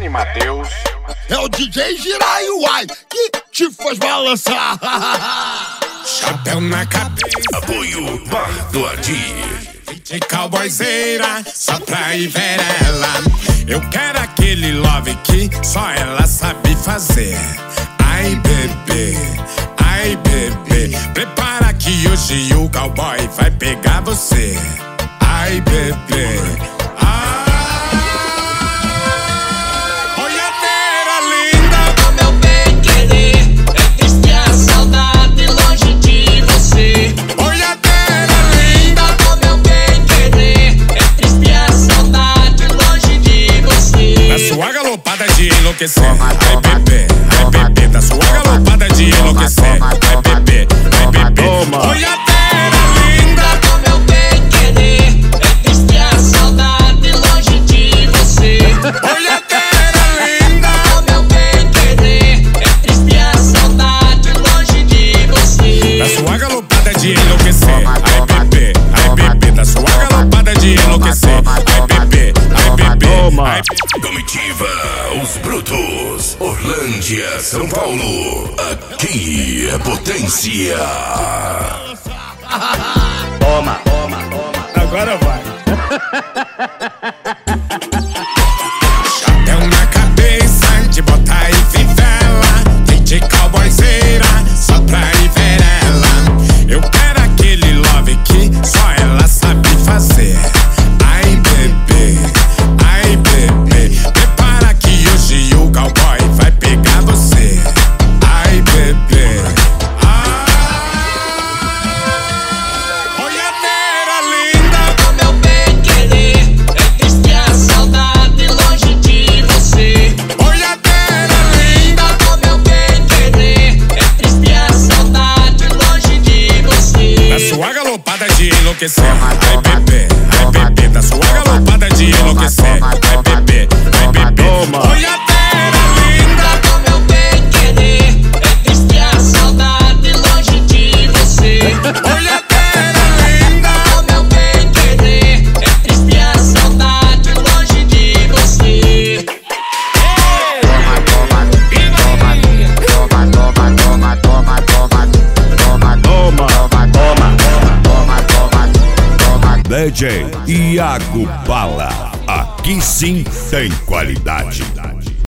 Matheus. É o DJ Jiraiya que te faz balançar. Chapéu na cabeça, apoio Bar do Adi. de cowboyzeira, só pra ir ver ela. Eu quero aquele love que só ela sabe fazer. Ai bebê, ai bebê, prepara que hoje o cowboy vai pegar você. Ai bebê, ai. Olha Vera linda, oh meu bem querer, é triste a saudade longe de você. olha Vera linda, Oh meu bem querer, é triste a saudade longe de você. da sua galopada de enlouquecer. Ai bebê, da sua galopada de enlouquecer. Ai bebê, olha Vera linda. Oh meu bem querer, é triste a saudade longe de você. Olha Vera linda, Oh meu bem querer, é triste a saudade longe de você. da sua galopada de enlouquecer. Ai bebê, da sua galopada de enlouquecer. Ai bebê, ai. Comitiva Os Brutos, Orlândia, São Paulo. Aqui é potência. Agora vai. Chapéu na cabeça, de bota e fivela, de cowboyzeira, só pra ir ver ela. Eu quero aquele love que só ela sabe fazer. Ai bebê, prepara que hoje o cowboy vai pegar você. Ai bebê, ai. Olha Vera linda, Oh meu bem querer, é triste a saudade longe de você. olha Vera linda. Oh meu bem querer, é triste a saudade longe de você. Da sua galopada de enlouquecer. Ai bebê, da sua galopada de enlouquecer. Ai bebê, olha Vera linda. Oh meu bem querer, é triste a saudade longe de você. Olha Vera linda. Oh meu bem querer, é triste a saudade longe de você. DJ Iago Bala, aqui sim tem qualidade.